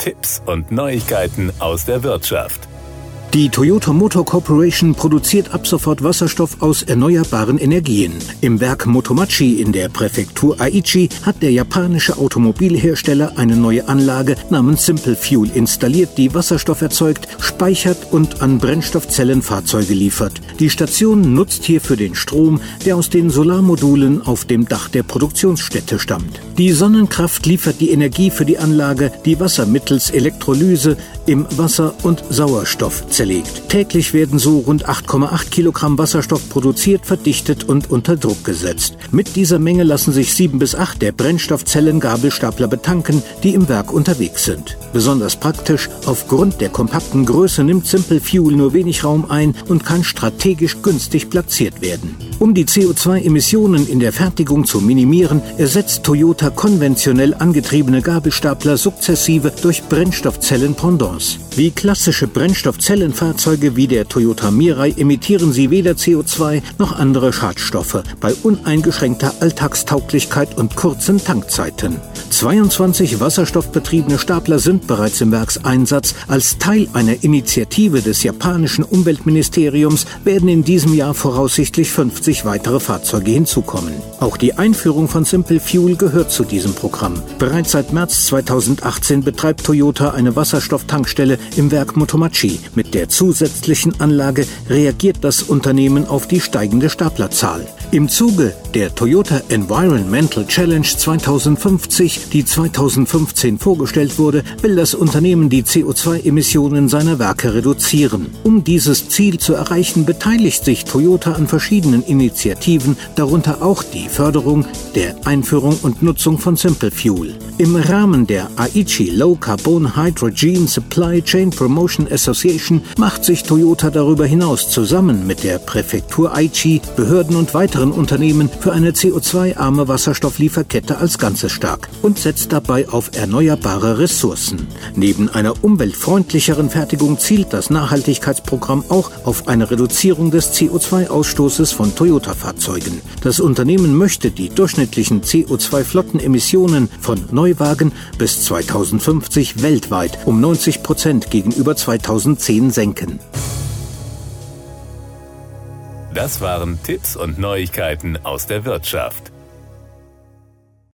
Tipps und Neuigkeiten aus der Wirtschaft. Die Toyota Motor Corporation produziert ab sofort Wasserstoff aus erneuerbaren Energien. Im Werk Motomachi in der Präfektur Aichi hat der japanische Automobilhersteller eine neue Anlage namens Simple Fuel installiert, die Wasserstoff erzeugt, speichert und an Brennstoffzellenfahrzeuge liefert. Die Station nutzt hierfür den Strom, der aus den Solarmodulen auf dem Dach der Produktionsstätte stammt. Die Sonnenkraft liefert die Energie für die Anlage, die Wasser mittels Elektrolyse im Wasser- und Sauerstoff zerlegt. Täglich werden so rund 8,8 Kilogramm Wasserstoff produziert, verdichtet und unter Druck gesetzt. Mit dieser Menge lassen sich 7 bis 8 der Brennstoffzellen-Gabelstapler betanken, die im Werk unterwegs sind. Besonders praktisch, aufgrund der kompakten Größe nimmt Simple Fuel nur wenig Raum ein und kann strategisch günstig platziert werden. Um die CO2-Emissionen in der Fertigung zu minimieren, ersetzt Toyota konventionell angetriebene Gabelstapler sukzessive durch Brennstoffzellen-Pendants. Wie klassische Brennstoffzellenfahrzeuge wie der Toyota Mirai emittieren sie weder CO2 noch andere Schadstoffe bei uneingeschränkter Alltagstauglichkeit und kurzen Tankzeiten. 22 wasserstoffbetriebene Stapler sind bereits im Werkseinsatz. Als Teil einer Initiative des japanischen Umweltministeriums werden in diesem Jahr voraussichtlich 50 weitere Fahrzeuge hinzukommen. Auch die Einführung von Simple Fuel gehört zu diesem Programm. Bereits seit März 2018 betreibt Toyota eine Wasserstofftankstelle im Werk Motomachi. Mit der zusätzlichen Anlage reagiert das Unternehmen auf die steigende Staplerzahl. Im Zuge der Toyota Environmental Challenge 2050, die 2015 vorgestellt wurde, will das Unternehmen die CO2-Emissionen seiner Werke reduzieren. Um dieses Ziel zu erreichen, beteiligt sich Toyota an verschiedenen Initiativen, darunter auch die Förderung der Einführung und Nutzung von Simple Fuel. Im Rahmen der Aichi Low Carbon Hydrogen Supply Chain Promotion Association macht sich Toyota darüber hinaus zusammen mit der Präfektur Aichi, Behörden und weiteren Unternehmen für eine CO2-arme Wasserstofflieferkette als Ganzes stark und setzt dabei auf erneuerbare Ressourcen. Neben einer umweltfreundlicheren Fertigung zielt das Nachhaltigkeitsprogramm auch auf eine Reduzierung des CO2-Ausstoßes von Toyota-Fahrzeugen. Das Unternehmen möchte die durchschnittlichen CO2-Flottenemissionen von Neuwagen bis 2050 weltweit um 90% gegenüber 2010 senken. Das waren Tipps und Neuigkeiten aus der Wirtschaft.